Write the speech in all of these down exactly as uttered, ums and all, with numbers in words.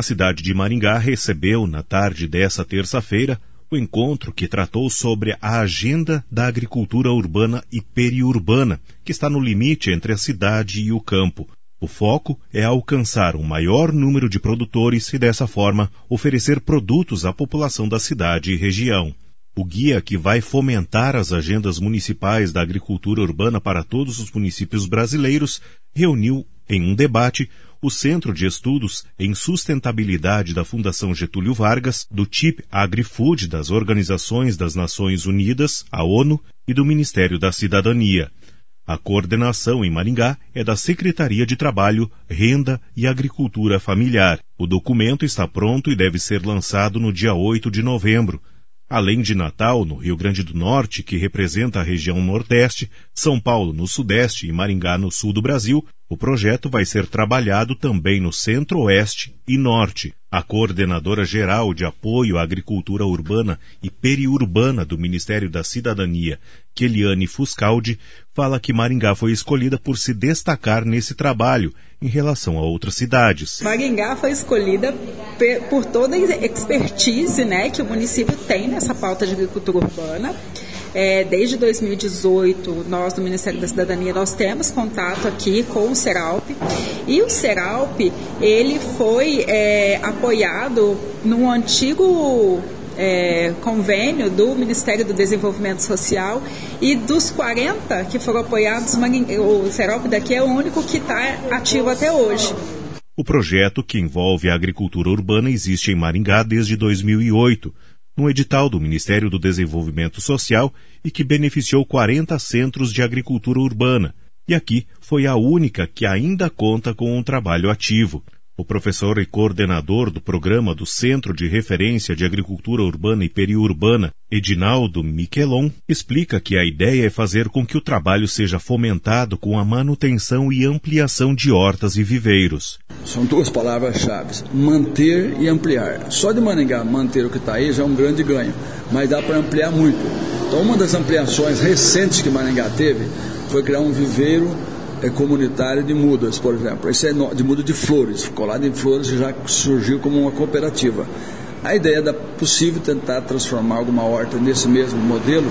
A cidade de Maringá recebeu, na tarde dessa terça-feira, o encontro que tratou sobre a agenda da agricultura urbana e periurbana, que está no limite entre a cidade e o campo. O foco é alcançar um maior número de produtores e, dessa forma, oferecer produtos à população da cidade e região. O guia, que vai fomentar as agendas municipais da agricultura urbana para todos os municípios brasileiros, reuniu, em um debate, o Centro de Estudos em Sustentabilidade da Fundação Getúlio Vargas, do T I P Agri-Food das Organizações das Nações Unidas, a ONU, e do Ministério da Cidadania. A coordenação em Maringá é da Secretaria de Trabalho, Renda e Agricultura Familiar. O documento está pronto e deve ser lançado no dia oito de novembro. Além de Natal, no Rio Grande do Norte, que representa a região Nordeste, São Paulo no Sudeste e Maringá no Sul do Brasil, o projeto vai ser trabalhado também no Centro-Oeste e Norte. A coordenadora geral de apoio à agricultura urbana e periurbana do Ministério da Cidadania, Keliane Fuscaldi, fala que Maringá foi escolhida por se destacar nesse trabalho em relação a outras cidades. Maringá foi escolhida por toda a expertise, né, que o município tem nessa pauta de agricultura urbana. É, desde dois mil e dezoito, nós do Ministério da Cidadania, nós temos contato aqui com o Seralp, e o Seralp, ele foi é, apoiado no antigo é, convênio do Ministério do Desenvolvimento Social, e dos quarenta que foram apoiados, o Seralp daqui é o único que está ativo até hoje. O projeto, que envolve a agricultura urbana, existe em Maringá desde dois mil e oito, no edital do Ministério do Desenvolvimento Social, e que beneficiou quarenta centros de agricultura urbana, e aqui foi a única que ainda conta com um trabalho ativo. O professor e coordenador do programa do Centro de Referência de Agricultura Urbana e Periurbana, Edinaldo Miquelon, explica que a ideia é fazer com que o trabalho seja fomentado com a manutenção e ampliação de hortas e viveiros. São duas palavras-chave: manter e ampliar. Só de Maringá manter o que está aí já é um grande ganho, mas dá para ampliar muito. Então, uma das ampliações recentes que Maringá teve foi criar um viveiro é comunitário de mudas, por exemplo. Esse é de muda de flores, colado em flores, já surgiu como uma cooperativa. A ideia é possível tentar transformar alguma horta nesse mesmo modelo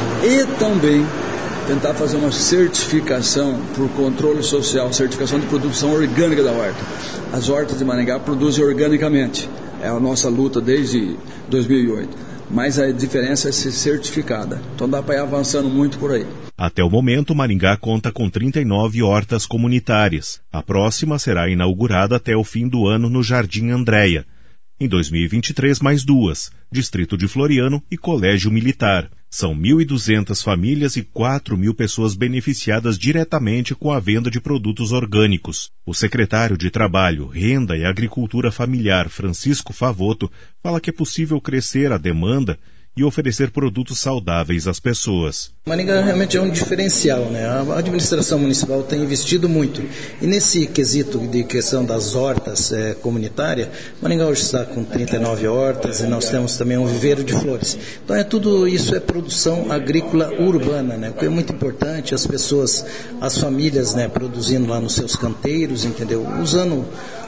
e também tentar fazer uma certificação por controle social, certificação de produção orgânica da horta. As hortas de Maringá produzem organicamente, é a nossa luta desde dois mil e oito, mas a diferença é ser certificada. Então dá para ir avançando muito por aí. Até o momento, Maringá conta com trinta e nove hortas comunitárias. A próxima será inaugurada até o fim do ano no Jardim Andréia. Em dois mil e vinte e três, mais duas, Distrito de Floriano e Colégio Militar. São mil e duzentas famílias e quatro mil pessoas beneficiadas diretamente com a venda de produtos orgânicos. O secretário de Trabalho, Renda e Agricultura Familiar, Francisco Favoto, fala que é possível crescer a demanda e oferecer produtos saudáveis às pessoas. Maringá realmente é um diferencial, né? A administração municipal tem investido muito. E nesse quesito de questão das hortas é, comunitárias, Maringá hoje está com trinta e nove hortas e nós temos também um viveiro de flores. Então é tudo isso é produção agrícola urbana, né? O que é muito importante, as pessoas, as famílias, né, produzindo lá nos seus canteiros, entendeu? Usando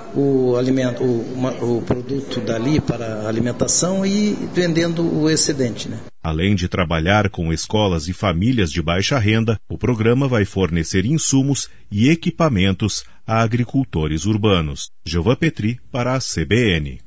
o alimento, o, o produto dali para alimentação e vendendo o excedente, né? Além de trabalhar com escolas e famílias de baixa renda, o programa vai fornecer insumos e equipamentos a agricultores urbanos. Gilvan Petri para a C B N.